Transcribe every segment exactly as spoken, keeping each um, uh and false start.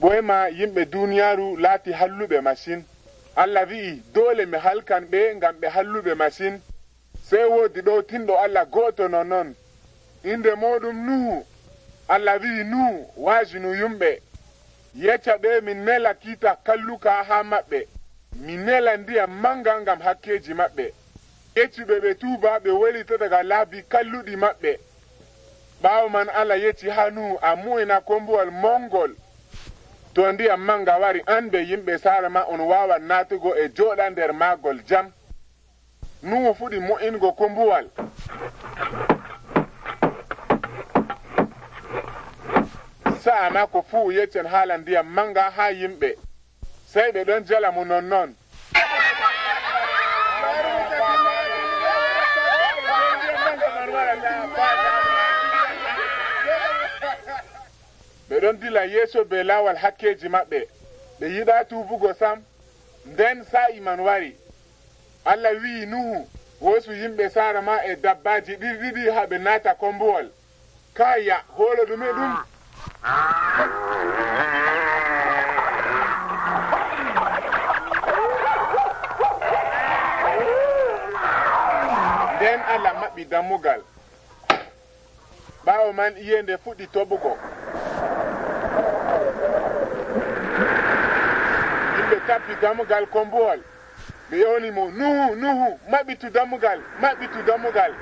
boyma yimɓe duniyaaru laati halluɓe masin. Allah wi'i dole mi halkan ɓe ngam ɓe halluɓe masin. Sey woodi ɗo tinɗo Allah go'oto nonnon inde moɗum Nuhu. Allah wi'i Nuhu waasinu yumɓe yecca ɓe min nela kiita kalluka ha maɓɓe, min nela ndiyam manga ngam hakkeji maɓɓe. Yecciɓe ɓe tuuba ɓe welita daga laabi kalluɗi maɓɓe. ɓaawo man Allah yecci ha Nuhu a mu'ina kombuwal mongol. To ndiyam manga wari an ɓe yimɓe saare ma on wawan naatugo e jooɗa nder maagol jam. Nuhu fuɗi mo'ingo kombuwal. Sa'a ma ko fuu yeccen haala ndiyam manga ha yimɓe. Sey ɓe ɗon jala mo nonnon. ɓe ɗon dila yeeso be laawal hakkeji maɓɓe. ɓe yiɗa tuubugo sam. Nden sa'i man wari. Allah wi'i Nuhu hoosu yimɓe saara ma e dabbaji ɗiɗiɗi ha ɓe naata kombuwal. Kaya hoolo ɗume ɗum. Nden Allah maɓɓi dammugal. ɓaawo man iyende fuɗɗi toɓugo. yimɓe tappi dammugal kombuwal. ɓe yewni mo Nuhu Nuhu maɓɓitu dammugal maɓɓitu dammugal.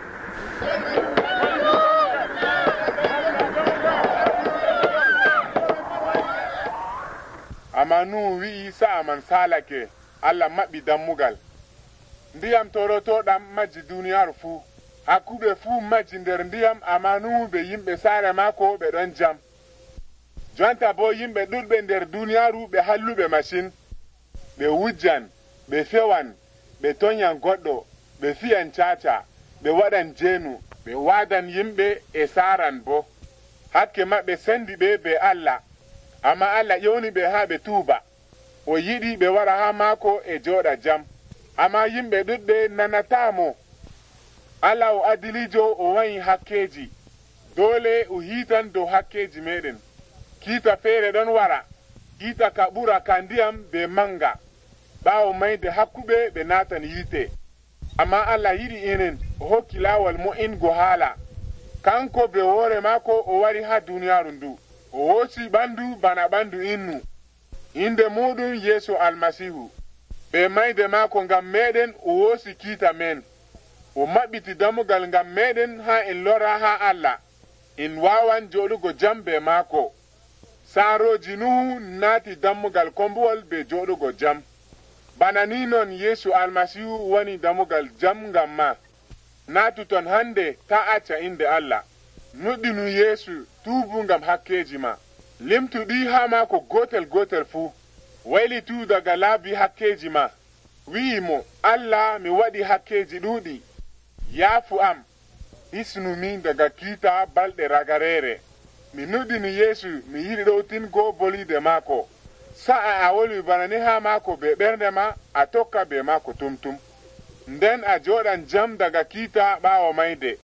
amma Nuhu wi'i sa'a man salake. Allah maɓɓi dammugal. Ndiyam torotoɗam majji duniyaaru fuu. Hakkuɓe fuu majji nder ndiyam amma Nuhu be yimɓe saare maako ɓe ɗon jam. Jonta bo yimɓe ɗuɗɓe nder duniyaaru ɓe halluɓe masin. ɓe wujjan, ɓe fewan, ɓe tonyan goɗɗo, ɓe fiyan caca, ɓe waɗan jeenu, ɓe waadan yimɓe e saaran bo. Hakke maɓɓe sendi ɓe be Allah. Amma Allah ƴewni ɓe haa ɓe tuuba. O yiɗi ɓe wara haa maako e jooɗa jam. Amma yimɓe ɗuɗɓe nanataamo. Allah o adilijo o wayi hakkeji. Dole o hiitan dow hakkeji meɗen. Kiita feere ɗon wara. Kiita ka ɓura ka ndiyam be manga. ɓaawo mayde hakkuɓe ɓe naatan yiite. Amma Allah yiɗi enen o hokki laawol mo'ingo haala. Kanko be hoore maako o wari haa duniyaaru ndu. O hoosi ɓandu bana ɓandu innu. Inde muɗum Yeesu Almasihu. Be mayde maako ngam meɗen o hoosi kiita men. O maɓɓiti dammugal ngam meɗen haa en lora haa Allah. En wawan jooɗugo jam be maako. Saaroji Nuhu naati dammugal kombuwal be jooɗugo jam. Bana ni non Yeesu Almasihu woni dammugal jam ngam ma. Naatu ton hande ta acca inde Allah. Nuɗɗinu Yeesu tuubu ngam hakkeji ma. Limtuɗi haa maako gotel gotel fuu. Waylitu daga laabi hakkeji ma. Wi'i mo Allah mi waɗi hakkeji ɗuuɗi. Yaafu am. Hisnu min daga kiita balɗe ragarere. Mi nuɗɗini Yeesu mi yiɗi ɗowtingo bolide maako. Sa'a a wolwi bana ni haa maako be ɓernde ma a tokka be maako tumtum. Nden a jooɗan jam daga kiita ɓaawo mayde.